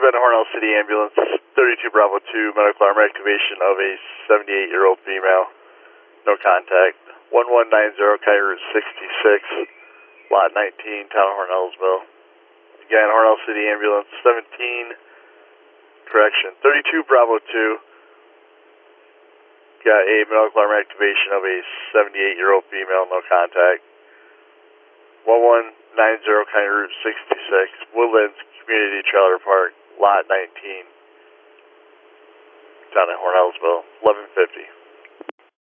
Bend Hornell City Ambulance, 32 Bravo 2, medical arm activation of a 78-year-old female. No contact. 1190 County Route 66, Lot 19, Town of Hornellsville. Again, Hornell City Ambulance, 32 Bravo 2. Got a medical arm activation of a 78-year-old female, no contact. 1190 County Route 66, Woodlands Community Trailer Park, Lot 19, down in Hornellsville, 1150.